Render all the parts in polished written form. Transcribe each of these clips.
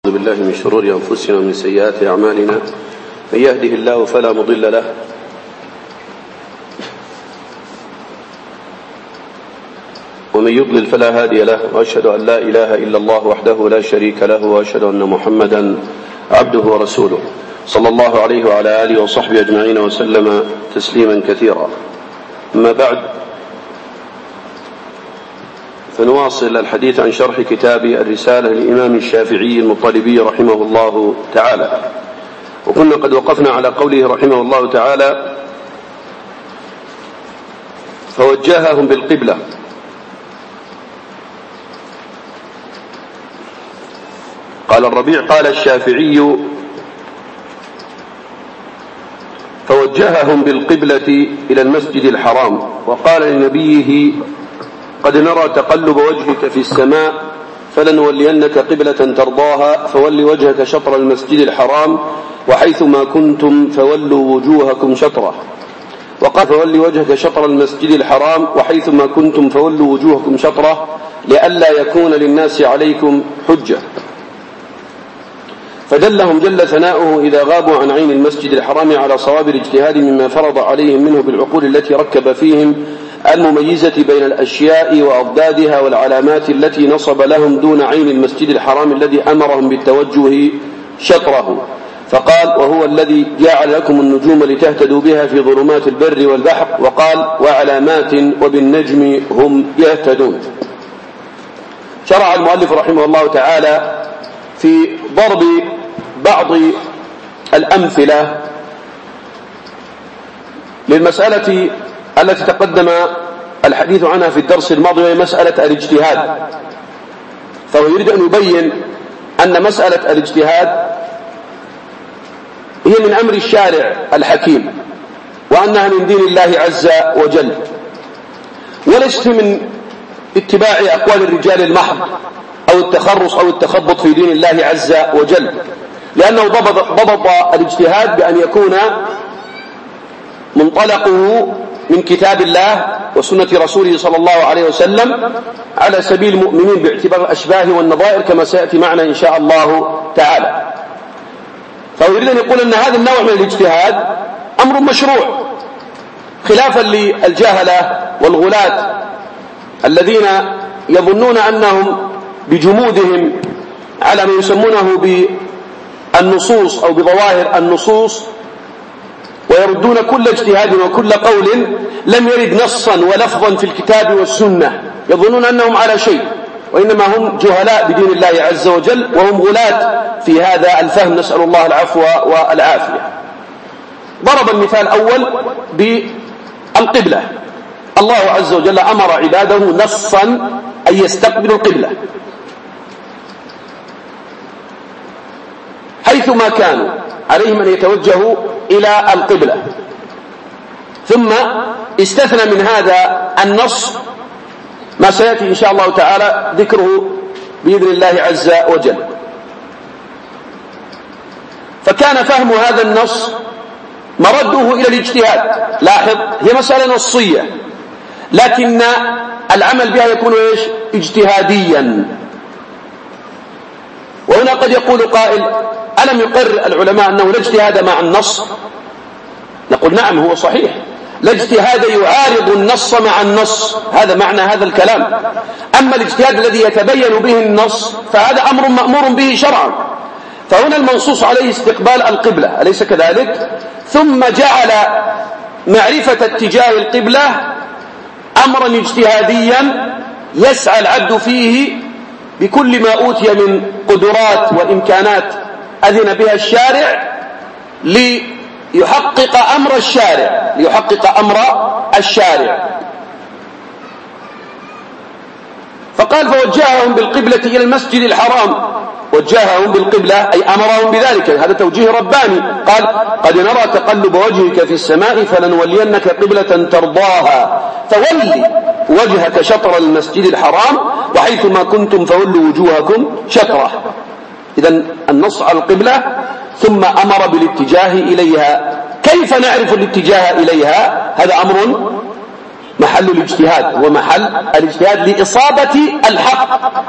أعوذ بالله من شرور أنفسنا ومن سيئات أعمالنا، من يهده الله فلا مضل له ومن يضلل فلا هادي له، وأشهد أن لا إله إلا الله وحده لا شريك له، وأشهد أن محمدا عبده ورسوله صلى الله عليه وعلى آله وصحبه أجمعين وسلم تسليما كثيرا. أما بعد، فنواصل الحديث عن شرح كتاب الرسالة للإمام الشافعي المطلبي رحمه الله تعالى، وكنا قد وقفنا على قوله رحمه الله تعالى: فوجههم بالقبلة. قال الربيع: قال الشافعي: فوجههم بالقبلة إلى المسجد الحرام، وقال لنبيه: قد نرى تقلب وجهك في السماء فلنولينك قبلة ترضاها فول وجهك شطر المسجد الحرام وحيثما كنتم فولوا وجوهكم شطره. وقال: فول وجهك شطر المسجد الحرام وحيثما كنتم فولوا وجوهكم شطره لئلا يكون للناس عليكم حجة. فدلهم جل ثناؤه إذا غابوا عن عين المسجد الحرام على صواب الاجتهاد مما فرض عليهم منه بالعقول التي ركب فيهم المميزة بين الأشياء وأضدادها والعلامات التي نصب لهم دون عين المسجد الحرام الذي أمرهم بالتوجه شطره. فقال: وهو الذي جعل لكم النجوم لتهتدوا بها في ظلمات البر والبحر. وقال: وعلامات وبالنجم هم يهتدون. شرع المؤلف رحمه الله تعالى في ضرب بعض الأمثلة للمسألة التي تقدم الحديث عنها في الدرس الماضي، وهي مسألة الاجتهاد. فهو يريد أن يبين أن مسألة الاجتهاد هي من أمر الشارع الحكيم، وأنها من دين الله عز وجل، وليست من اتباع أقوال الرجال المحض أو التخرص أو التخبط في دين الله عز وجل، لأنه ضبط الاجتهاد بأن يكون منطلقه من كتاب الله وسنة رسوله صلى الله عليه وسلم على سبيل المؤمنين باعتبار الأشباه والنظائر كما سيأتي معنا إن شاء الله تعالى. فهو يريد أن يقول أن هذا النوع من الاجتهاد أمر مشروع، خلافا للجهلة والغلاة الذين يظنون أنهم بجمودهم على ما يسمونه بالنصوص أو بظواهر النصوص ويردون كل اجتهاد وكل قول لم يرد نصا ولفظا في الكتاب والسنة، يظنون أنهم على شيء، وإنما هم جهلاء بدين الله عز وجل، وهم غلاة في هذا الفهم، نسأل الله العفو والعافية. ضرب المثال الأول بالقبلة. الله عز وجل أمر عباده نصا أن يستقبلوا القبلة حيثما كانوا، عليهم أن يتوجهوا إلى القبلة. ثم استثنى من هذا النص ما سيأتي إن شاء الله تعالى ذكره بإذن الله عز وجل. فكان فهم هذا النص مرده إلى الاجتهاد. لاحظ، هي مسألة نصية لكن العمل بها يكون إيش؟ اجتهاديا. وهنا قد يقول قائل: ألم يقر العلماء أنه لا اجتهاد مع النص؟ نقول: نعم، هو صحيح، لا اجتهاد يعارض النص مع النص، هذا معنى هذا الكلام. أما الاجتهاد الذي يتبين به النص فهذا أمر مأمور به شرعا. فهنا المنصوص عليه استقبال القبلة، أليس كذلك؟ ثم جعل معرفة اتجاه القبلة أمرا اجتهاديا يسعى العبد فيه بكل ما أوتي من قدرات وإمكانات أذن بها الشارع ليحقق أمر الشارع. فقال: فوجههم بالقبلة إلى المسجد الحرام. وجههم بالقبلة أي أمرهم بذلك، هذا توجيه رباني. قال: قد نرى تقلب وجهك في السماء فلنولينك قبلة ترضاها فولي وجهك شطر المسجد الحرام وحيثما كنتم فولوا وجوهكم شطره. إذن النص على القبلة ثم أمر بالاتجاه إليها. كيف نعرف الاتجاه إليها؟ هذا أمر محل الاجتهاد، ومحل الاجتهاد لإصابة الحق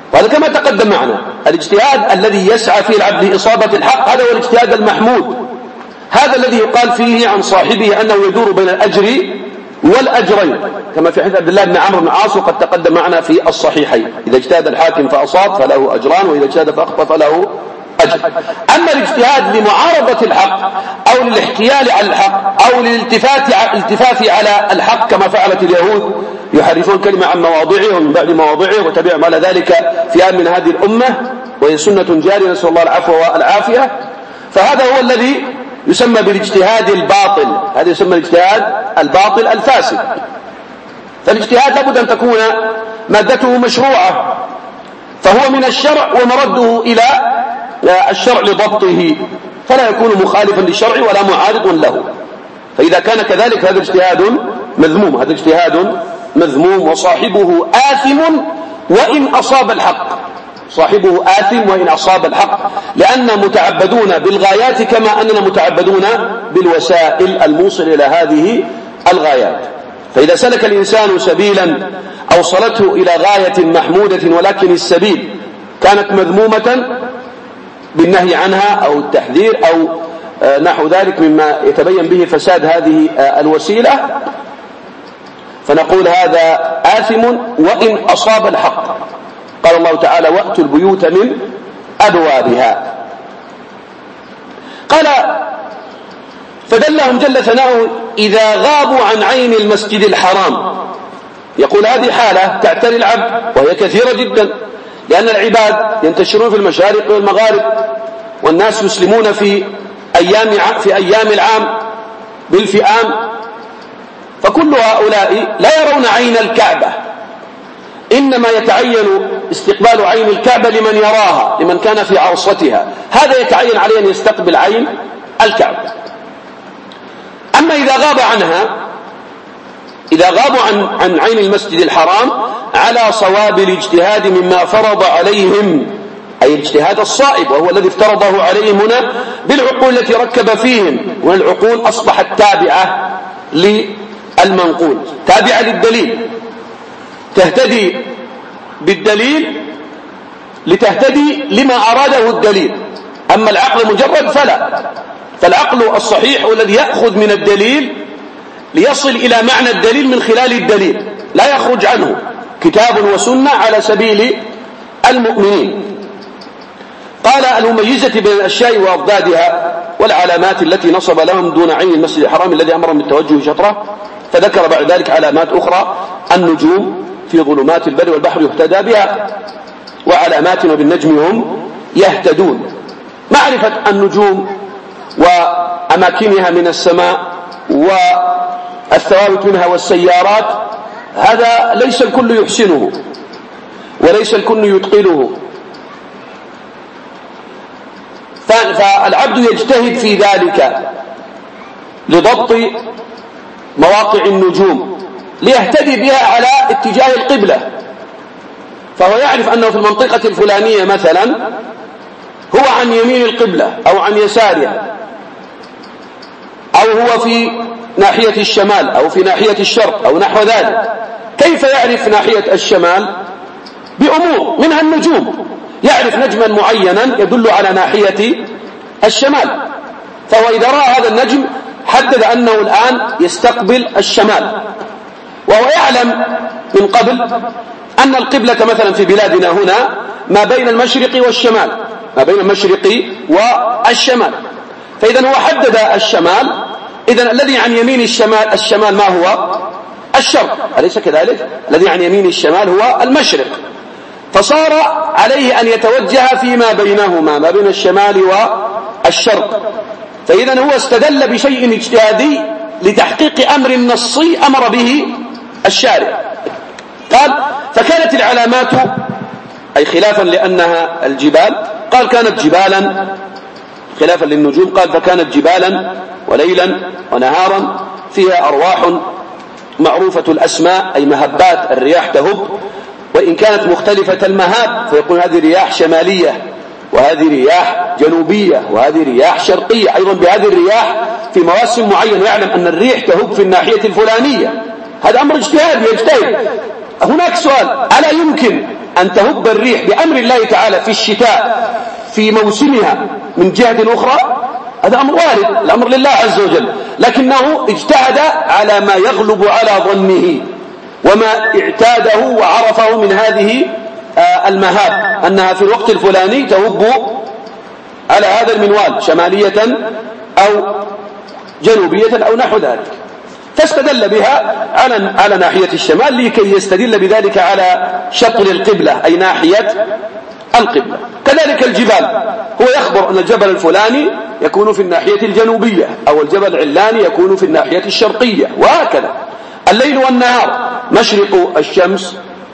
وهذا كما تقدم معنا الاجتهاد الذي يسعى فيه العبد لإصابة الحق، هذا هو الاجتهاد المحمود، هذا الذي يقال فيه عن صاحبه أنه يدور بين الأجر والأجرين، كما في حديث عبد الله بن عمرو بن العاص وقد تقدم معنا في الصحيحين: إذا اجتهد الحاكم فأصاب فله أجران، وإذا اجتهد فأخطأ فله أجر. أما الاجتهاد لمعارضة الحق أو للاحتيال على الحق أو للالتفاف على الحق كما فعلت اليهود، يحرفون كلمة عن مواضعه ومن بعد مواضعه وتبعهم على ذلك في من هذه الأمة، وهي سنة جارية، نسأل الله العفو والعافية. فهذا هو الذي يسمى بالاجتهاد الباطل، هذا يسمى الاجتهاد الباطل الفاسد. فالاجتهاد لابد أن تكون مادته مشروعة، فهو من الشرع ومرده إلى الشرع لضبطه، فلا يكون مخالفا للشرع ولا معارض له. فإذا كان كذلك هذا اجتهاد مذموم، هذا اجتهاد مذموم، وصاحبه آثم وإن أصاب الحق، صاحبه آثم وإن أصاب الحق، لأننا متعبدون بالغايات كما أننا متعبدون بالوسائل الموصل إلى هذه الغايات. فإذا سلك الإنسان سبيلا أوصلته إلى غاية محمودة ولكن السبيل كانت مذمومة بالنهي عنها أو التحذير أو نحو ذلك مما يتبين به فساد هذه الوسيلة، فنقول هذا آثم وإن أصاب الحق. قال الله تعالى: وأتوا البيوت من أبوابها. قال: فدلهم جل ثناؤه إذا غابوا عن عين المسجد الحرام. يقول هذه حالة تعتري العبد وهي كثيرة جدا، لأن العباد ينتشرون في المشارق والمغارب، والناس يسلمون في أيام العام بالفئام، فكل هؤلاء لا يرون عين الكعبة، إنما يتعين استقبال عين الكعبة لمن يراها، لمن كان في عرصتها، هذا يتعين عليه أن يستقبل عين الكعبة. أما إذا غاب عنها، إذا غابوا عن عين المسجد الحرام على صواب الاجتهاد مما فرض عليهم، أي الاجتهاد الصائب وهو الذي افترضه عليهم هنا بالعقول التي ركب فيهم، والعقول أصبحت تابعة للمنقول، تابعة للدليل، تهتدي بالدليل لتهتدي لما أراده الدليل. أما العقل مجرد فلا، فالعقل الصحيح هو الذي يأخذ من الدليل ليصل إلى معنى الدليل من خلال الدليل، لا يخرج عنه، كتاب وسنة على سبيل المؤمنين. قال: المميزة بين الأشياء وأضدادها والعلامات التي نصب لهم دون عين المسجد الحرام الذي أمرهم بالتوجه شطره. فذكر بعد ذلك علامات أخرى: النجوم في ظلمات البر والبحر يهتدى بها، وعلامات وبالنجم هم يهتدون. معرفة النجوم وأماكنها من السماء والثوابت منها والسيارات، هذا ليس الكل يحسنه وليس الكل يتقنه، فالعبد يجتهد في ذلك لضبط مواقع النجوم ليهتدي بها على اتجاه القبلة، فهو يعرف أنه في المنطقة الفلانية مثلا هو عن يمين القبلة أو عن يسارها، أو هو في ناحية الشمال أو في ناحية الشرق أو نحو ذلك. كيف يعرف ناحية الشمال؟ بأمور منها النجوم، يعرف نجما معينا يدل على ناحية الشمال، فهو إذا رأى هذا النجم حدد أنه الآن يستقبل الشمال، وهو يعلم من قبل أن القبلة مثلا في بلادنا هنا ما بين المشرق والشمال، ما بين المشرق والشمال، فإذا هو حدد الشمال. إذن الذي عن يمين الشمال ما هو؟ الشرق، أليس كذلك؟ الذي عن يمين الشمال هو المشرق، فصار عليه أن يتوجه فيما بينهما، ما بين الشمال والشرق. فإذا هو استدل بشيء اجتهادي لتحقيق أمر نصي أمر به الشارع. قال: فكانت العلامات، أي خلافا لأنها الجبال، قال كانت جبالا خلافا للنجوم، قال فكانت جبالا وليلا ونهارا فيها أرواح معروفة الأسماء، أي مهبات الرياح تهب، وإن كانت مختلفة المهاب، فيقول هذه رياح شمالية وهذه رياح جنوبية وهذه رياح شرقية، أيضا بهذه الرياح في مواسم معينة يعلم أن الريح تهب في الناحية الفلانية، هذا أمر اجتهاد يجتهد. هناك سؤال: ألا يمكن أن تهب الريح بأمر الله تعالى في الشتاء في موسمها من جهة أخرى، هذا أمر وارد، الأمر لله عز وجل، لكنه اجتهد على ما يغلب على ظنه وما اعتاده وعرفه من هذه المهاب، أنها في الوقت الفلاني تهب على هذا المنوال شمالية أو جنوبية أو نحو ذلك، فاستدل بها على ناحية الشمال لكي يستدل بذلك على شطر القبلة أي ناحية القبلة. كذلك الجبال، هو يخبر أن الجبل الفلاني يكون في الناحية الجنوبية أو الجبل العلاني يكون في الناحية الشرقية، وهكذا. الليل والنهار، مشرق الشمس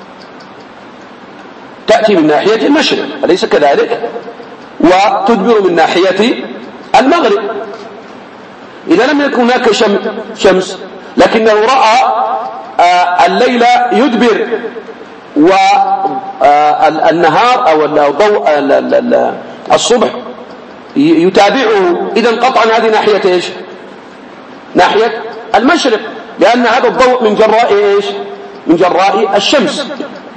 تأتي من ناحية المشرق أليس كذلك؟ وتدبر من ناحية المغرب. إذا لم يكن هناك شمس لكنه رأى الليل يدبر والنهار أو ضوء الصبح يتابعه، إذن قطعا هذه ناحية إيش؟ ناحية المشرق، لأن هذا الضوء من جراء إيش؟ من جراء الشمس.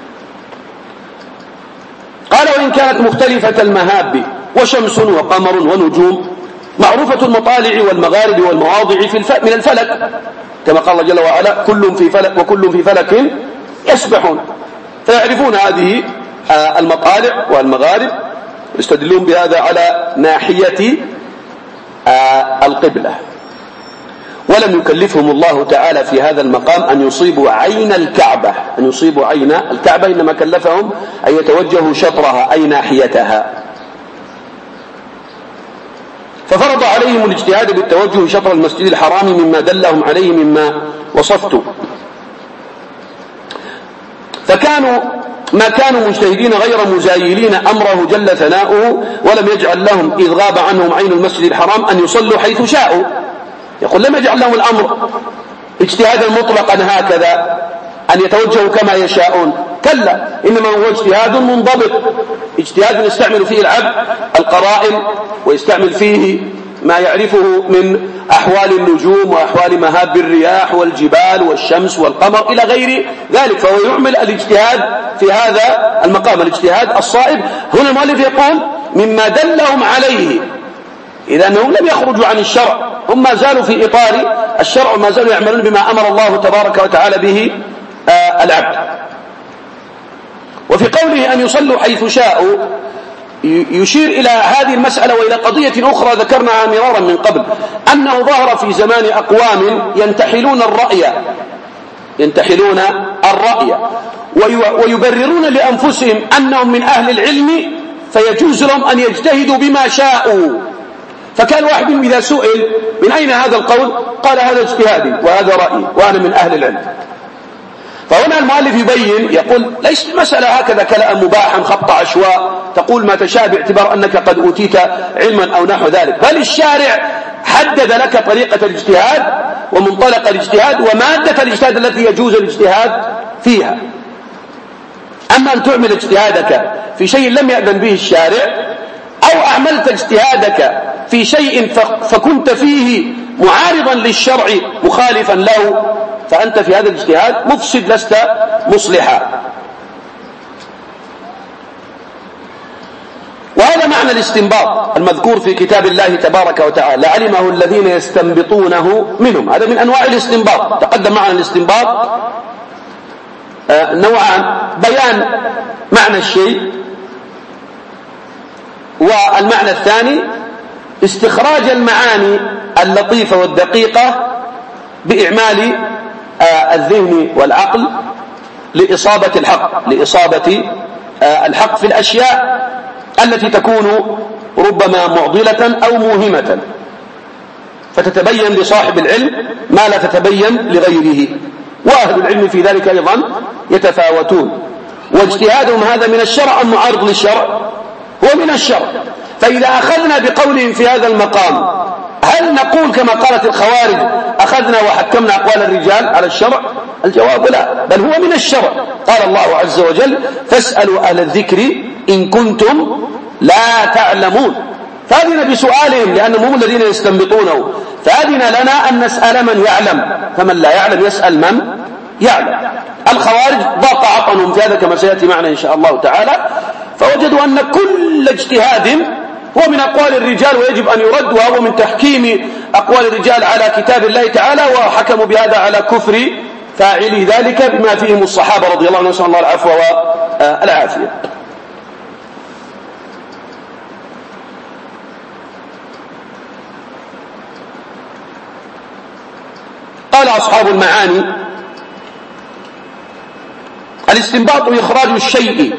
قال وإن كانت مختلفة المهاب وشمس وقمر ونجوم معروفة المطالع والمغارب والمواضع من الفلك، كما قال الله جل وعلا كل في فلك وكل في فلك يسبحون، فيعرفون هذه المطالع والمغارب، يستدلون بهذا على ناحية القبلة. ولم يكلفهم الله تعالى في هذا المقام أن يصيبوا عين الكعبة، إنما كلفهم أن يتوجهوا شطرها أي ناحيتها، ففرض عليهم الاجتهاد بالتوجه شطر المسجد الحرام مما دلهم عليه مما وصفت. ما كانوا مجتهدين غير مزايلين أمره جل ثناؤه، ولم يجعل لهم إذ غاب عنهم عين المسجد الحرام أن يصلوا حيث شاءوا. يقول لم يجعل لهم الأمر اجتهادا مطلقا هكذا أن يتوجهوا كما يشاءون، كلا، إنما هو اجتهاد منضبط، اجتهاد يستعمل فيه العبد القرائن ويستعمل فيه ما يعرفه من أحوال النجوم وأحوال مهاب الرياح والجبال والشمس والقمر إلى غير ذلك، فهو يعمل الاجتهاد في هذا المقام، الاجتهاد الصائب. هنا المؤلف يقول مما دلهم عليه، إذا أنهم لم يخرجوا عن الشرع، هم ما زالوا في إطار الشرع وما زالوا يعملون بما أمر الله تبارك وتعالى به العبد. وفي قوله أن يصلوا حيث شاءوا يشير إلى هذه المسألة وإلى قضية أخرى ذكرناها مرارا من قبل، أنه ظهر في زمان أقوام ينتحلون الرأي ويبررون لأنفسهم أنهم من أهل العلم فيجوز لهم أن يجتهدوا بما شاءوا. فكان واحد إذا سئل من أين هذا القول قال هذا اجتهادي وهذا رأيي وأنا من أهل العلم. فهنا المؤلف يبين يقول ليس المسألة هكذا كلام مباحا خط عشواء تقول ما تشاء باعتبار أنك قد أوتيت علما أو نحو ذلك، بل الشارع حدد لك طريقة الاجتهاد ومنطلق الاجتهاد ومادة الاجتهاد التي يجوز الاجتهاد فيها. أما أن تعمل اجتهادك في شيء لم يأذن به الشارع، أو أعملت اجتهادك في شيء فكنت فيه معارضا للشرع مخالفا له، فأنت في هذا الاجتهاد مفسد لست مصلحا. وهذا معنى الاستنباط المذكور في كتاب الله تبارك وتعالى، لعلمه الذين يستنبطونه منهم. هذا من أنواع الاستنباط، تقدم معنا الاستنباط نوعان: بيان معنى الشيء، والمعنى الثاني استخراج المعاني اللطيفة والدقيقة بإعمال الذهن والعقل لإصابة الحق في الأشياء التي تكون ربما معضلة أو موهمة، فتتبين لصاحب العلم ما لا تتبين لغيره، وأهل العلم في ذلك أيضا يتفاوتون. واجتهادهم هذا من الشرع أم معارض للشرع؟ هو من الشرع. فإذا أخذنا بقولهم في هذا المقام هل نقول كما قالت الخوارج أخذنا وحكمنا أقوال الرجال على الشرع؟ الجواب لا، بل هو من الشرع. قال الله عز وجل فاسألوا أهل الذكر إن كنتم لا تعلمون، فأذن بسؤالهم لأنهم هم الذين يستنبطونه، فأذن لنا أن نسأل من يعلم، فمن لا يعلم يسأل من يعلم. الخوارج ضاق عطنهم في هذا كما سيأتي معنا إن شاء الله تعالى، فوجدوا أن كل اجتهاد هو من أقوال الرجال ويجب أن يرد، وهو من تحكيم أقوال الرجال على كتاب الله تعالى، وحكموا بهذا على كفر فاعلي ذلك بما فيهم الصحابة رضي الله عنهم، نسأل الله العفو والعافية. قال أصحاب المعاني: الاستنباط إخراج الشيء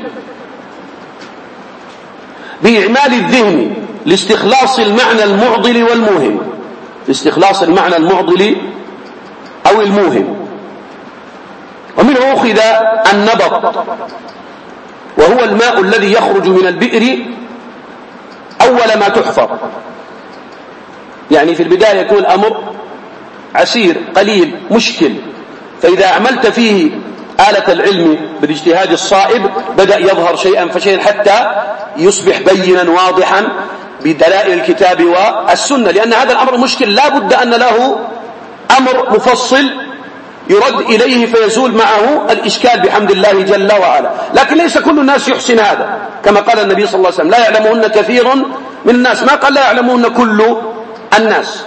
بإعمال الذهن لاستخلاص المعنى المعضل والموهم، لاستخلاص المعنى المعضل أو الموهم. ومنه أخذ النبط، وهو الماء الذي يخرج من البئر أول ما تحفر، يعني في البداية يكون الأمر عسير قليل مشكل، فإذا عملت فيه آلة العلم بالاجتهاد الصائب بدأ يظهر شيئا فشيئا حتى يصبح بينا واضحا بدلائل الكتاب والسنة، لأن هذا الأمر مشكل لا بد أن له أمر مفصل يرد إليه فيزول معه الإشكال بحمد الله جل وعلا. لكن ليس كل الناس يحسن هذا، كما قال النبي صلى الله عليه وسلم: لا يعلمهن كثير من الناس، ما قال لا يعلمهن كل الناس.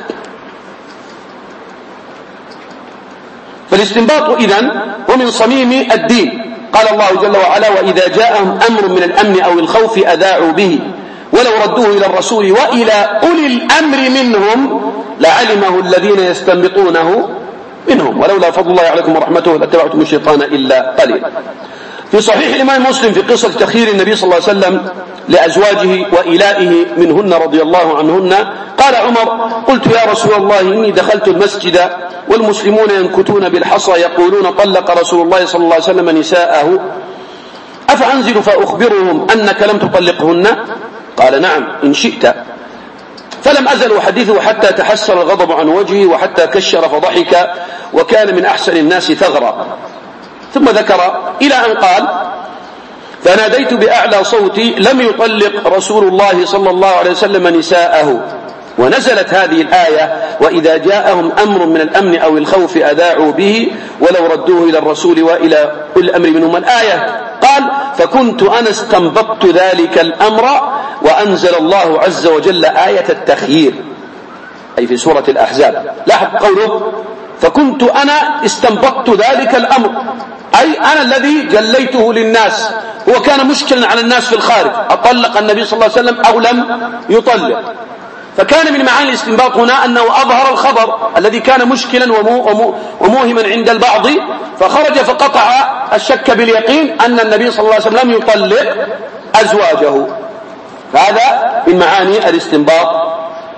فالاستنباط إذن هو من صميم الدين. قال الله جل وعلا: وإذا جاءهم أمر من الأمن أو الخوف أذاعوا به ولو ردوه إلى الرسول وإلى أولي الأمر منهم لعلمه الذين يستنبطونه منهم ولولا فضل الله عليكم ورحمته لاتبعتم الشيطان إلا قليلا. في صحيح الإمام مسلم في قصة تخيير النبي صلى الله عليه وسلم لأزواجه وإلائه منهن رضي الله عنهن، قال عمر: قلت يا رسول الله إني دخلت المسجد والمسلمون ينكتون بالحصى يقولون طلق رسول الله صلى الله عليه وسلم نساءه، أفأنزل فأخبرهم أنك لم تطلقهن؟ قال: نعم إن شئت. فلم أزل أحدثه حتى تحسر الغضب عن وجهه وحتى كشر فضحك وكان من أحسن الناس ثغرا. ثم ذكر إلى أن قال: فناديت بأعلى صوتي لم يطلق رسول الله صلى الله عليه وسلم نساءه، ونزلت هذه الآية: وإذا جاءهم أمر من الأمن أو الخوف أذاعوا به ولو ردوه إلى الرسول وإلى أولي الأمر منهم. الآية قال: فكنت أنا استنبطت ذلك الأمر، وأنزل الله عز وجل آية التخيير، أي في سورة الأحزاب. لاحظ قوله: فكنت أنا استنبطت ذلك الأمر، أي أنا الذي جليته للناس. هو كان مشكلا على الناس في الخارج، أطلق النبي صلى الله عليه وسلم أو لم يطلق، فكان من معاني الاستنباط هنا أنه أظهر الخبر الذي كان مشكلا وموهما عند البعض، فخرج فقطع الشك باليقين أن النبي صلى الله عليه وسلم لم يطلق أزواجه. فهذا من معاني الاستنباط.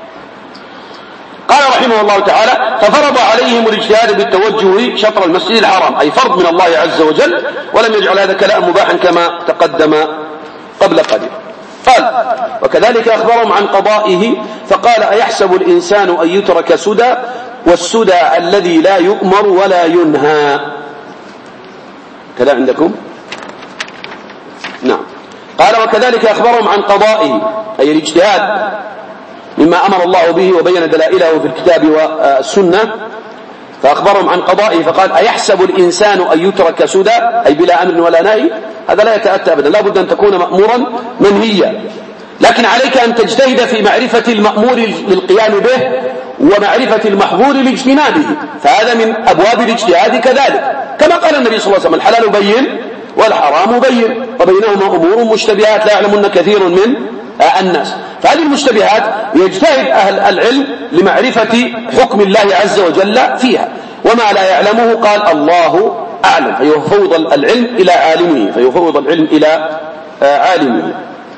قال رحمه الله تعالى: ففرض عليهم الاجتهاد بالتوجه شطر المسجد الحرام، أي فرض من الله عز وجل، ولم يجعل هذا كلام مباحا كما تقدم قبل قليل. قال: وكذلك أخبرهم عن قضائه فقال: أيحسب الإنسان أن يترك سدى والسدى الذي لا يؤمر ولا ينهى. كذا عندكم؟ نعم. قال: وكذلك أخبرهم عن قضائه، أي الاجتهاد مما أمر الله به وبين دلائله في الكتاب والسنة، فأخبرهم عن قضائه فقال: أيحسب الإنسان أن يترك سدى، أي بلا أمر ولا نهي. هذا لا يتأتى أبدا، لا بد أن تكون مأمورا منهيا، لكن عليك أن تجتهد في معرفة المأمور للقيام به ومعرفة المحظور لاجتنابه، فهذا من أبواب الاجتهاد كذلك. كما قال النبي صلى الله عليه وسلم: الحلال بين والحرام بين وبينهما أمور مشتبهات لا يعلمن كثير من الناس. فهذه المشتبهات يجتهد أهل العلم لمعرفة حكم الله عز وجل فيها، وما لا يعلمه قال الله أعلم، فيفوض العلم إلى عالمه، فيفوض العلم إلى عالمه.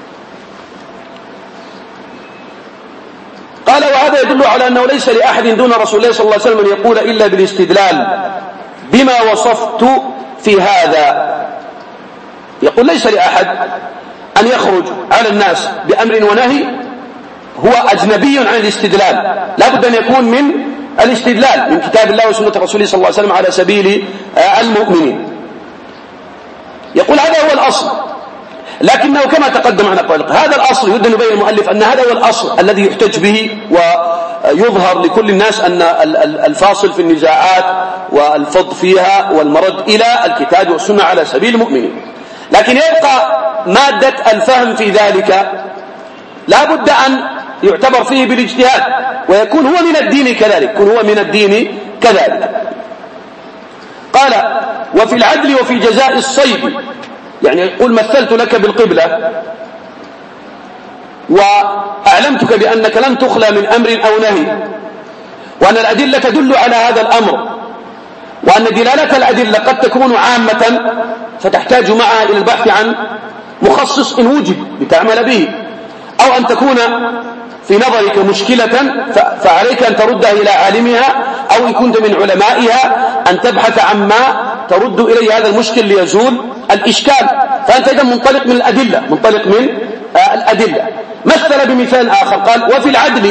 قال: وهذا يدل على أنه ليس لأحد دون رسول الله صلى الله عليه وسلم أن يقول إلا بالاستدلال بما وصفت في هذا. يقول: ليس لأحد أن يخرج على الناس بأمر ونهي هو أجنبي عن الاستدلال، لا بد أن يكون من الاستدلال من كتاب الله وسنة رسوله صلى الله عليه وسلم على سبيل المؤمنين. يقول: هذا هو الأصل، لكنه كما تقدم عن أقوال هذا الأصل يريد أن يبين المؤلف أن هذا هو الأصل الذي يحتج به يظهر لكل الناس أن الفاصل في النزاعات والفض فيها والمرد إلى الكتاب والسنة على سبيل المؤمنين. لكن يبقى مادة الفهم في ذلك لا بد أن يعتبر فيه بالاجتهاد، ويكون هو من الدين كذلك، يكون هو من الدين كذلك. قال: وفي العدل وفي جزاء الصيد، يعني يقول: مثلت لك بالقبلة وأعلمتك بأنك لن تخلى من أمر أو نهي، وأن الأدلة تدل على هذا الأمر، وأن دلالة الأدلة قد تكون عامة فتحتاج معها إلى البحث عن مخصص إن وجد لتعمل به، أو أن تكون في نظرك مشكلة فعليك أن تردها إلى عالمها، أو إن كنت من علمائها أن تبحث عما ترد إليه هذا المشكل ليزول الإشكال. فأنت إذا منطلق من الأدلة، منطلق من الأدلة. مثل بمثال آخر قال: وفي العدل،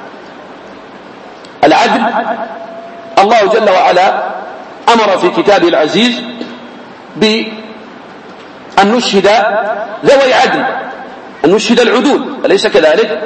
العدل الله جل وعلا أمر في كتابه العزيز بأن نشهد ذوي عدل، أن نشهد العدول، أليس كذلك؟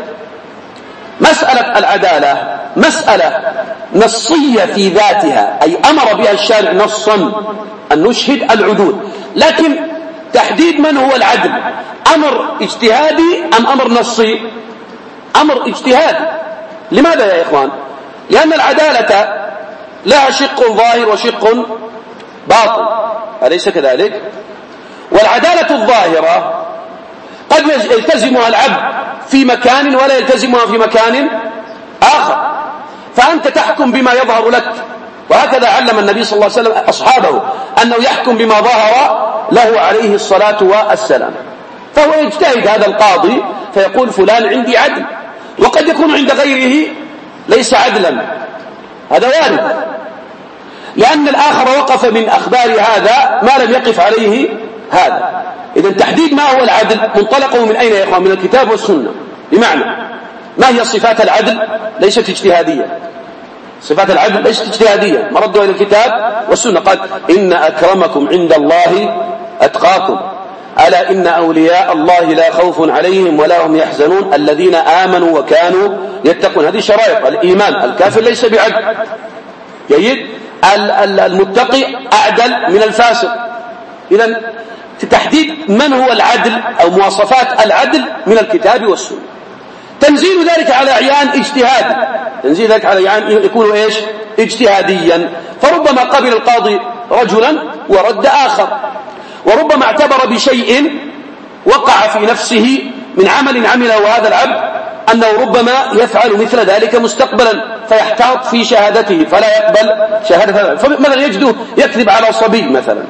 مسألة العدالة مسألة نصية في ذاتها، أي أمر بها الشارع نصا أن نشهد العدول، لكن تحديد من هو العدل أمر اجتهادي أم أمر نصي؟ أمر اجتهادي. لماذا يا إخوان؟ لأن العدالة لها شق ظاهر وشق باطن، أليس كذلك؟ والعدالة الظاهرة قد يلتزمها العبد في مكان ولا يلتزمها في مكان آخر، فأنت تحكم بما يظهر لك، وهكذا علم النبي صلى الله عليه وسلم أصحابه أنه يحكم بما ظهر له عليه الصلاة والسلام. فهو يجتهد هذا القاضي فيقول: فلان عندي عدل، وقد يكون عند غيره ليس عدلا، هذا وارد، لأن الآخر وقف من أخبار هذا ما لم يقف عليه هذا. إذن تحديد ما هو العدل منطلقه من أين يا إخوان؟ من الكتاب والسنة. بمعنى ما هي صفات العدل؟ ليست اجتهادية، صفات العدل ليست اجتهادية، مردها إلى الكتاب والسنة. قال: إن أكرمكم عند الله أتقاكم، ألا إن أولياء الله لا خوف عليهم ولا هم يحزنون الذين آمنوا وكانوا يتقون. هذه شرائط الإيمان. الكافر ليس بعدل، جيد، المتقي أعدل من الفاسق. إذن تحديد من هو العدل أو مواصفات العدل من الكتاب والسنة. تنزيل ذلك على عيان اجتهاد، تنزيل ذلك على عيان يكون إيش؟ اجتهاديا. فربما قبل القاضي رجلا ورد آخر، وربما اعتبر بشيء وقع في نفسه من عمل عمله هذا العبد أنه ربما يفعل مثل ذلك مستقبلا، فيحتاط في شهادته فلا يقبل شهادة. فمثلا يجده يكذب على صبي مثلا،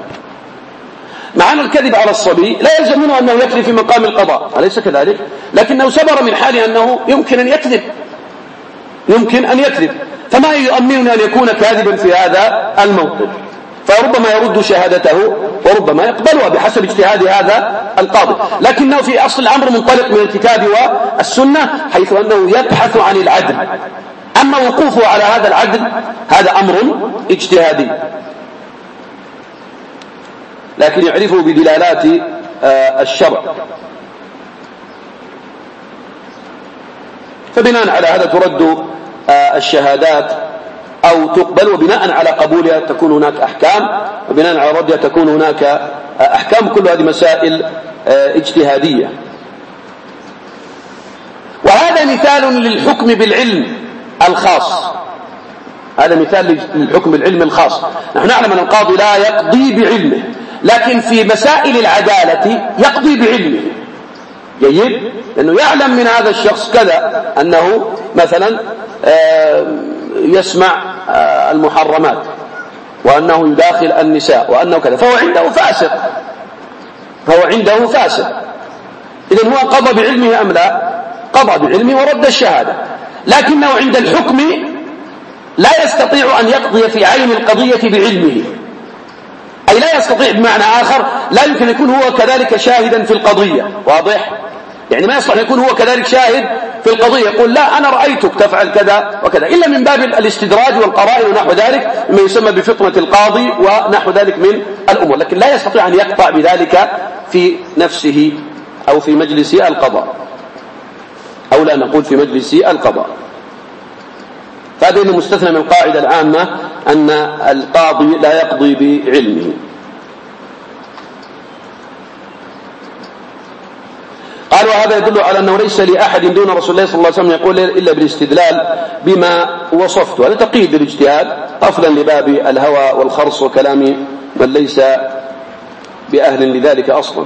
مع أن الكذب على الصبي لا يلزم منه أنه يكذب في مقام القضاء، أليس كذلك؟ لكنه سبر من حال أنه يمكن أن يكذب، يمكن أن يكذب، فما يؤمننا أن يكون كاذبا في هذا الموقف، فربما يرد شهادته وربما يقبلها بحسب اجتهاد هذا القاضي. لكنه في أصل الأمر منطلق من الكتاب والسنة، حيث أنه يبحث عن العدل. أما وقوفه على هذا العدل هذا أمر اجتهادي، لكن يعرفه بدلالات الشرع. فبناء على هذا ترد الشهادات أو تقبل، وبناء على قبولها تكون هناك أحكام، وبناء على ردها تكون هناك أحكام. كل هذه مسائل اجتهادية. وهذا مثال للحكم بالعلم الخاص، هذا مثال للحكم بالعلم الخاص. نحن نعلم أن القاضي لا يقضي بعلمه، لكن في مسائل العدالة يقضي بعلمه، جيد، لأنه يعلم من هذا الشخص كذا أنه مثلا يسمع المحرمات، وأنه يداخل النساء، وأنه كذا، فهو عنده فاسق، فهو عنده فاسق. إذن هو قضى بعلمه أم لا؟ قضى بعلمه ورد الشهادة، لكنه عند الحكم لا يستطيع أن يقضي في عين القضية بعلمه، أي لا يستطيع، بمعنى آخر لا يمكن يكون هو كذلك شاهدا في القضية، واضح؟ يعني ما يصلح يكون هو كذلك شاهد في القضية يقول لا أنا رأيتك تفعل كذا وكذا، إلا من باب الاستدراج والقرائن ونحو ذلك مما يسمى بفطنة القاضي ونحو ذلك من الأمور، لكن لا يستطيع أن يقطع بذلك في نفسه أو في مجلس القضاء، أو لا نقول في مجلس القضاء. هذا إنه مستثنى من القاعدة العامة أن القاضي لا يقضي بعلمه. قال وهذا يدل على أنه ليس لأحد دون رسول الله صلى الله عليه وسلم يقول إلا بالاستدلال بما وصفته. هذا تقييد الاجتهاد قفلا لباب الهوى والخرص وكلام من ليس بأهل لذلك أصلا.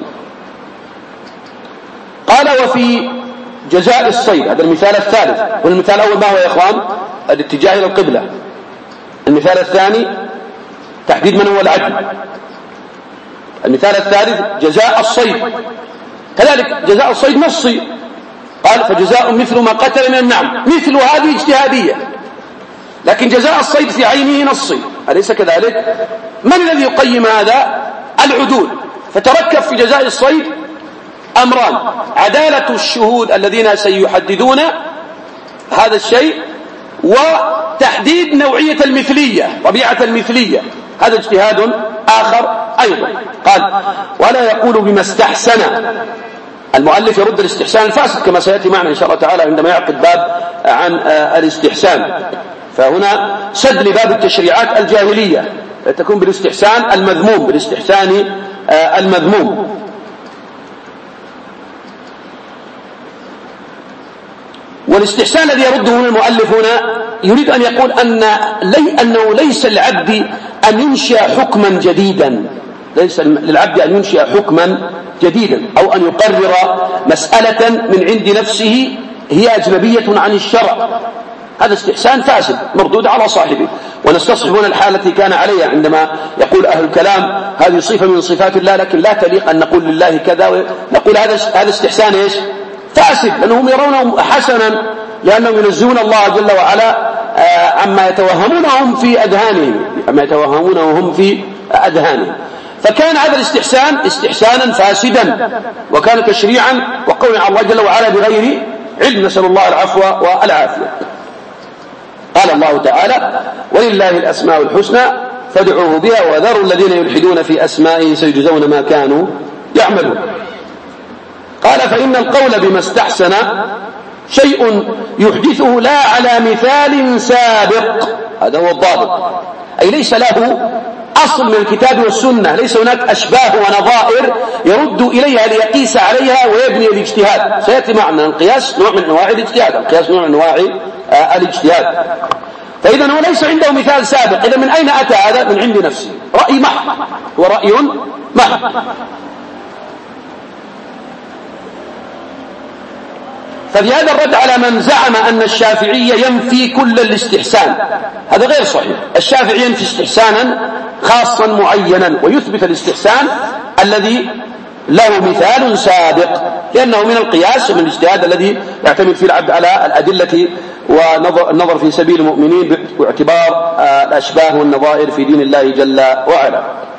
قال وفي جزاء الصيد، هذا المثال الثالث، والمثال الأول ما هو يا إخوان؟ الاتجاه إلى القبلة. المثال الثاني تحديد من هو العدل. المثال الثالث جزاء الصيد، كذلك جزاء الصيد نصي، قال فجزاء مثل ما قتل من النعم، مثل هذه اجتهادية، لكن جزاء الصيد في عينه نصي، أليس كذلك؟ من الذي يقيم هذا؟ العدول. فتركب في جزاء الصيد أمران: عدالة الشهود الذين سيحددون هذا الشيء، وتحديد نوعية المثلية، طبيعة المثلية، هذا اجتهاد آخر أيضا. قال ولا يقول بما استحسن. المؤلف يرد الاستحسان الفاسد كما سيأتي معنا إن شاء الله تعالى عندما يعقد باب عن الاستحسان. فهنا سد لباب التشريعات الجاهلية تكون بالاستحسان المذموم، بالاستحسان المذموم. والاستحسان الذي يرده هنا المؤلف هنا يريد أن يقول أنه ليس للعبد أن ينشئ حكما جديدا، ليس للعبد أن ينشئ حكما جديدا أو أن يقرر مسألة من عند نفسه هي أجنبية عن الشرع. هذا استحسان فاسد مردود على صاحبه. ونستصحب هنا الحالة التي كان عليها عندما يقول أهل الكلام هذه صفة من صفات الله لكن لا تليق أن نقول لله كذا، نقول هذا استحسان إيش؟ فاسد، لأنهم يرونه حسنا لأنهم ينزهون الله جل وعلا عما يتوهمونهم في أذهانهم، فكان هذا الاستحسان استحسانا فاسدا وكان تشريعا وقولا على الله جل وعلا بغير علم، نسأل الله العفو والعافية. قال الله تعالى ولله الأسماء الحسنى فادعوه بها وذروا الذين يلحدون في أسمائه سيجزون ما كانوا يعملون. قال فإن القول بما استحسن شيء يحدثه لا على مثال سابق، هذا هو الضابط، أي ليس له أصل من الكتاب والسنة، ليس هناك أشباه ونظائر يرد إليها ليقيس عليها ويبني الاجتهاد. سيأتي معنا القياس نوع من أنواع الاجتهاد، القياس نوع من أنواع الاجتهاد. فإذا هو ليس عنده مثال سابق. إذا من أين أتى هذا؟ من عند نفسه، رأي محض، ورأي محض. ففي هذا الرد على من زعم أن الشافعي ينفي كل الاستحسان، هذا غير صحيح. الشافعي ينفي استحسانا خاصا معينا ويثبت الاستحسان الذي له مثال سابق، لأنه من القياس ومن الاجتهاد الذي يعتمد فيه العبد على الأدلة والنظر في سبيل المؤمنين باعتبار الأشباه والنظائر في دين الله جل وعلا.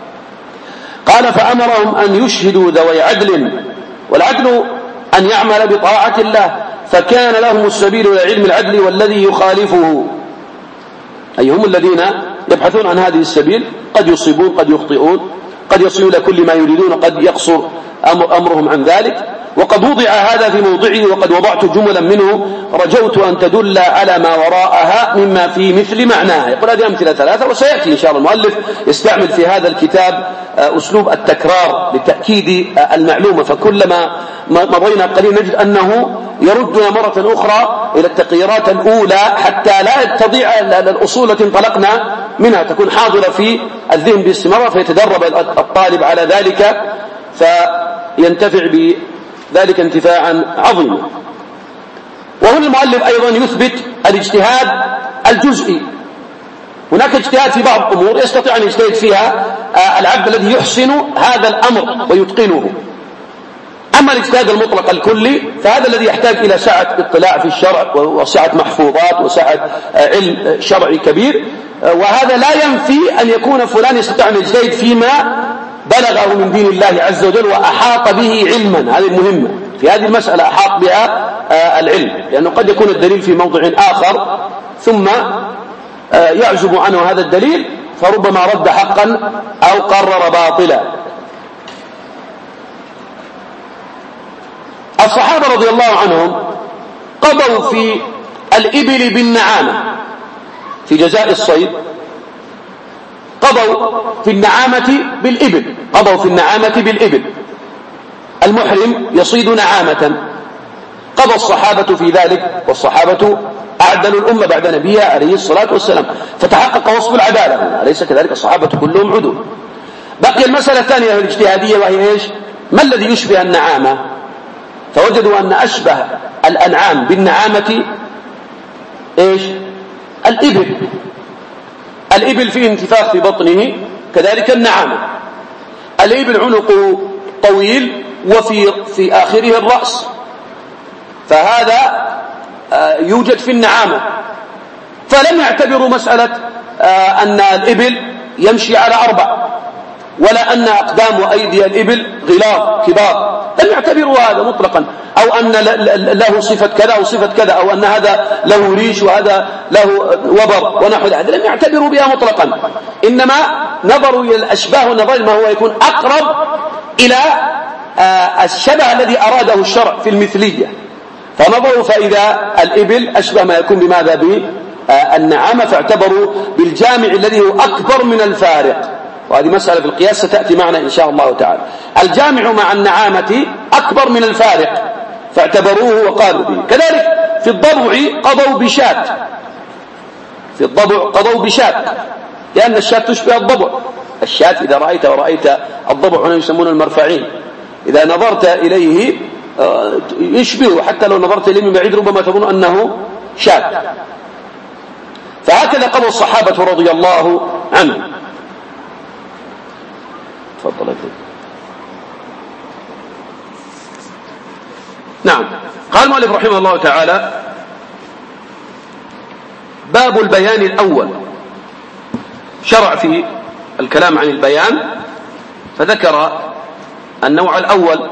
قال فأمرهم أن يشهدوا ذوي عدل، والعدل أن يعمل بطاعة الله، فكان لهم السبيل إلى علم العدل والذي يخالفه، أي هم الذين يبحثون عن هذه السبيل، قد يصيبون قد يخطئون، قد يصلون إلى كل ما يريدون، قد يقصر أمرهم عن ذلك. وقد وضع هذا في موضعه وقد وضعت جملا منه رجوت أن تدل على ما وراءها مما في مثل معناها. يقول هذه أمثلة ثلاثة، وسيأتي إن شاء الله المؤلف يستعمل في هذا الكتاب أسلوب التكرار لتأكيد المعلومة، فكلما مضينا قليل نجد أنه يردنا مرة أخرى إلى التقريرات الأولى حتى لا تضيع الأصول التي انطلقنا منها، تكون حاضرة في الذهن باستمرار، فيتدرب الطالب على ذلك فينتفع بذلك انتفاعا عظيما. وهنا المؤلف أيضا يثبت الاجتهاد الجزئي. هناك اجتهاد في بعض الأمور يستطيع أن يجتهد فيها العبد الذي يحسن هذا الأمر ويتقنه. أما الاجتهاد المطلق الكلي فهذا الذي يحتاج إلى سعة اطلاع في الشرع وسعة محفوظات وسعة علم شرعي كبير، وهذا لا ينفي أن يكون فلان يستطيع أن يجتهد فيما بلغه من دين الله عز وجل وأحاط به علما. هذه المهمة في هذه المسألة، أحاط بها العلم، لأنه قد يكون الدليل في موضع آخر ثم يعزب عنه هذا الدليل فربما رد حقا أو قرر باطلا. الصحابة رضي الله عنهم قضوا في الإبل بالنعامة، في جزاء الصيد قضوا في النعامة بالإبل. المحرم يصيد نعامة، قضى الصحابة في ذلك، والصحابة أعدلوا الأمة بعد نبيها عليه الصلاة والسلام، فتحقق وصف العدالة. أليس كذلك؟ الصحابة كلهم عدول. بقي المسألة الثانية الاجتهادية، وهي إيش؟ ما الذي يشبه النعامة؟ فوجدوا أن أشبه الأنعام بالنعامة إيش؟ الإبل فيه انتفاخ في بطنه، كذلك النعامة. الإبل عنقه طويل وفي آخره الرأس، فهذا يوجد في النعامة. فلم يعتبروا مسألة أن الإبل يمشي على 4، ولا أن أقدام وأيدي الإبل غلاظ كبار، لم يعتبروا هذا مطلقا، أو أن له صفة كذا أو صفة كذا، أو أن هذا له ريش وهذا له وبر ونحو ذلك، لم يعتبروا بها مطلقا. إنما نظروا إلى الأشباه والنظائر ما هو يكون أقرب إلى الشبه الذي أراده الشرع في المثلية، فنظروا فإذا الإبل أشبه ما يكون بماذا؟ بالنعامة، فاعتبروا بالجامع الذي هو أكبر من الفارق. وهذه مسألة في القياس ستأتي معنا إن شاء الله تعالى. الجامع مع النعامة أكبر من الفارق، فاعتبروه وقالوا به. كذلك في الضبع قضوا بشاة، لأن الشاة تشبه الضبع. الشاة إذا رأيت الضبع هنا يسمون المرفعين، إذا نظرت إليه يشبه، حتى لو نظرت إليه من بعيد ربما تظن أنه شاة. فهكذا قضى الصحابة رضي الله عنهم. تفضل. نعم. قال المؤلف رحمه الله تعالى: باب البيان الأول. شرع في الكلام عن البيان، فذكر النوع الأول.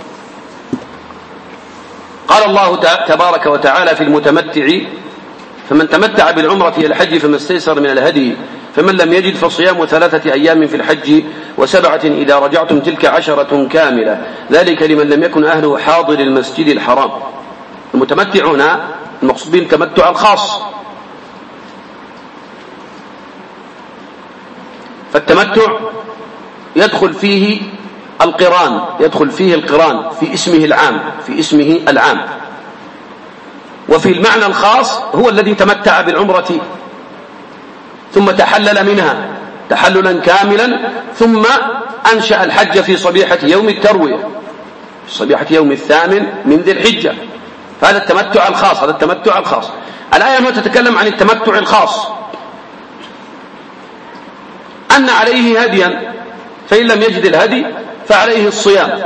قال الله تبارك وتعالى في المتمتع: فمن تمتع بالعمرة إلى الحج فما استيسر من الهدي، فمن لم يجد فصيام 3 أيام في الحج و7 إذا رجعتم، تلك 10 كاملة، ذلك لمن لم يكن أهله حاضر المسجد الحرام. المتمتع هنا المقصود به التمتع الخاص، فالتمتع يدخل فيه القران في اسمه العام، وفي المعنى الخاص هو الذي تمتع بالعمرة ثم تحلل منها تحللا كاملا، ثم أنشأ الحج في صبيحة يوم التروية، في صبيحة يوم 8 من ذي الحجة. فهذا التمتع الخاص. الآية هنا تتكلم عن التمتع الخاص، أن عليه هديا، فإن لم يجد الهدي فعليه الصيام.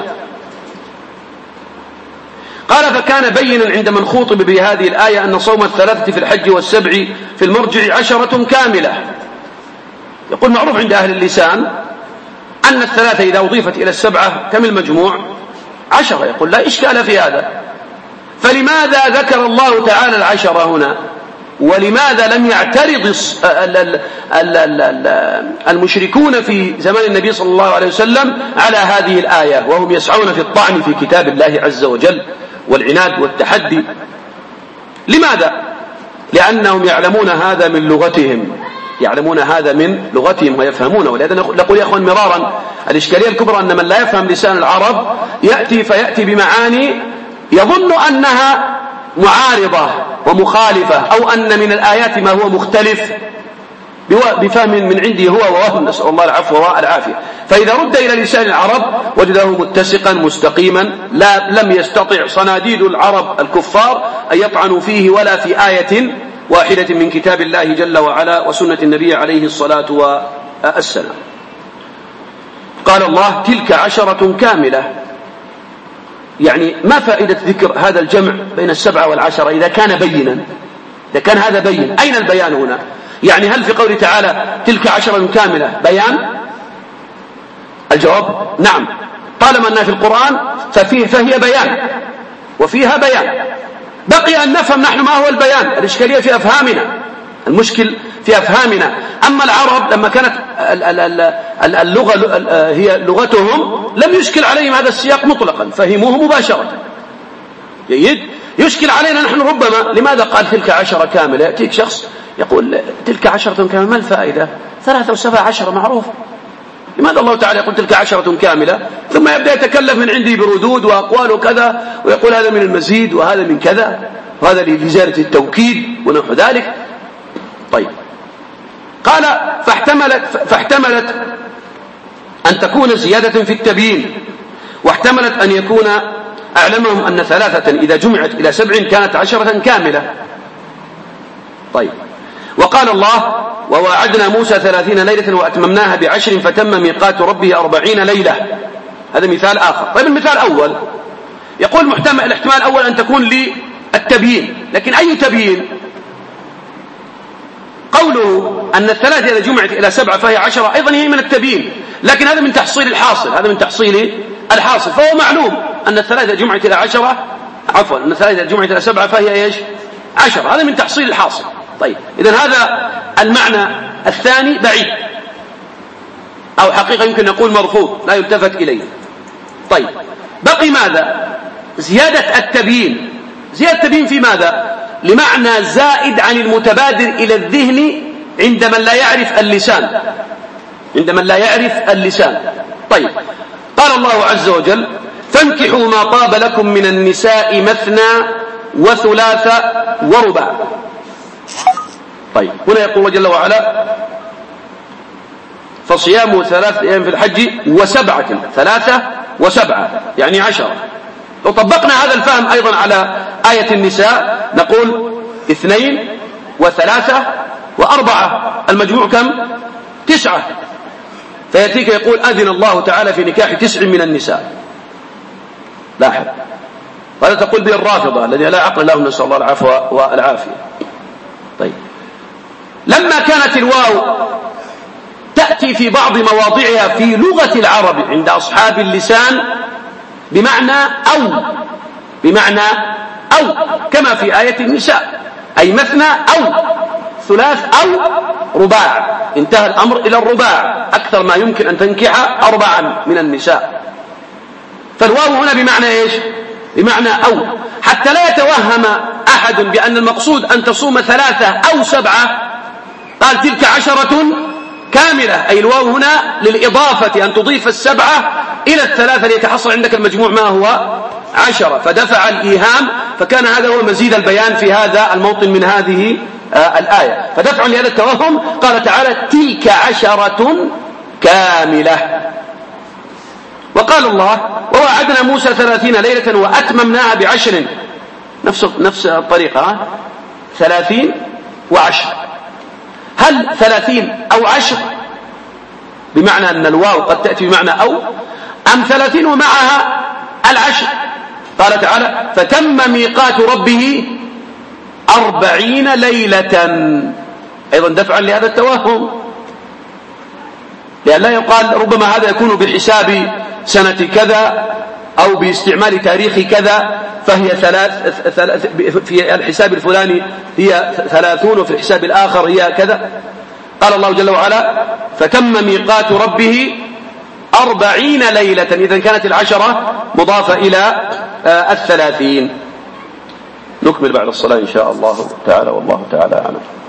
قال: فكان بينا عند من خوطب بهذه الآية أن صوم 3 في الحج و7 في المرجع 10 كاملة. يقول معروف عند أهل اللسان أن 3 إذا أضيفت إلى 7 كم المجموع؟ 10. يقول لا إشكال في هذا، فلماذا ذكر الله تعالى 10 هنا؟ ولماذا لم يعترض المشركون في زمان النبي صلى الله عليه وسلم على هذه الآية، وهم يسعون في الطعن في كتاب الله عز وجل والعناد والتحدي؟ لماذا؟ لأنهم يعلمون هذا من لغتهم ويفهمونه. ولهذا نقول يا أخوان مرارا، الإشكالية الكبرى أن من لا يفهم لسان العرب يأتي بمعاني يظن أنها معارضة ومخالفة، أو أن من الآيات ما هو مختلف بفهم من عنده هو ووهم، نسأل الله العفو والعافية. فإذا رد إلى لسان العرب وجده متسقا مستقيما، لم يستطع صناديد العرب الكفار أن يطعنوا فيه ولا في آية واحدة من كتاب الله جل وعلا وسنة النبي عليه الصلاة والسلام. قال الله: تلك 10 كاملة. يعني ما فائدة ذكر هذا الجمع بين 7 و10 إذا كان بينا؟ إذا كان هذا بين، أين البيان هنا؟ يعني هل في قوله تعالى تلك 10 كاملة بيان؟ الجواب نعم، طالما أنها في القرآن فهي بيان وفيها بيان. بقي أن نفهم نحن ما هو البيان. الإشكالية في أفهامنا، المشكل في أفهامنا. أما العرب لما كانت اللغة هي لغتهم لم يشكل عليهم هذا السياق مطلقا، فهموه مباشرة. جيد. يشكل علينا نحن ربما لماذا قال تلك 10 كاملة؟ يأتيك شخص يقول تلك 10 كاملة، ما الفائدة؟ 3 و7 10 معروف. لماذا الله تعالى يقول تلك 10 كاملة ثم يبدأ يتكلف من عنده بردود وأقوال وكذا، ويقول هذا من المزيد وهذا من كذا وهذا لزيادة التوكيد ونحو ذلك. طيب، قال فاحتملت أن تكون زيادة في التبيين، واحتملت أن يكون أعلمهم أن 3 إذا جمعت إلى 7 كانت 10 كاملة. طيب، وقال الله وواعدنا موسى 30 ليلة وأتممناها ب10 فتم ميقات ربه 40 ليلة. هذا مثال آخر. طيب، المثال الأول يقول الاحتمال الأول أن تكون للتبيين، لكن أي تبيين؟ قوله أن 3 إذا جمعت إلى 7 فهي 10 أيضا هي من التبيين، لكن هذا من تحصيل الحاصل، هذا من تحصيل الحاصل. فهو معلوم أن 3 إذا جمعت إلى 10 أن 3 إذا جمعت إلى 7 فهي إيش؟ 10. هذا من تحصيل الحاصل. طيب، إذن هذا المعنى الثاني بعيد، أو حقيقة يمكن نقول مرفوض لا يلتفت إليه. طيب، بقي ماذا؟ زيادة التبيين. زيادة التبيين في ماذا؟ لمعنى زائد عن المتبادر إلى الذهن عند من لا يعرف اللسان، عند من لا يعرف اللسان. طيب، قال الله عز وجل فانكحوا ما طاب لكم من النساء مثنى وثلاث ورباع. طيب، هنا يقول الله جل وعلا فصيام 3 أيام في الحج و7، 3 و7 يعني 10. لو طبقنا هذا الفهم أيضا على آية النساء نقول 2 و3 و4 المجموع كم؟ 9. فيأتيك يقول أذن الله تعالى في نكاح 9 من النساء. لاحظ، وهذا تقول به الرافضة الذين لا عقل لهم، نسأل الله العفو والعافية. طيب، لما كانت الواو تأتي في بعض مواضعها في لغة العرب عند أصحاب اللسان بمعنى أو كما في آية النساء، أي مثنى أو ثلاث أو رباع. انتهى الأمر إلى الرباع، أكثر ما يمكن أن تنكح 4 من النساء. فالواو هنا بمعنى إيش؟ بمعنى أو، حتى لا يتوهم أحد بأن المقصود أن تصوم 3 أو 7. قال تلك 10 كاملة، أي الواو هنا للإضافة، أن تضيف 7 إلى 3 ليتحصل عندك المجموع ما هو 10. فدفع الإيهام، فكان هذا هو مزيد البيان في هذا الموطن من هذه الآية. فدفع لهذا التوهم قال تعالى تلك 10 كاملة. وقال الله ووعدنا موسى 30 ليلة وأتممناها ب10. نفس الطريقة، 30 و10. هل 30 أو 10 بمعنى أن الواو قد تأتي بمعنى أو، أم 30 ومعها 10؟ قال تعالى فتم ميقات ربه 40 ليلة، أيضا دفعا لهذا التوهم، لأن لا يقال ربما هذا يكون بحساب سنة كذا أو باستعمال تاريخ كذا، فهي 3 في الحساب الفلاني هي 30 وفي الحساب الآخر هي كذا. قال الله جل وعلا فتم ميقات ربه 40 ليلة، إذن كانت 10 مضافة إلى 30. نكمل بعد الصلاة إن شاء الله تعالى، والله تعالى أعلم.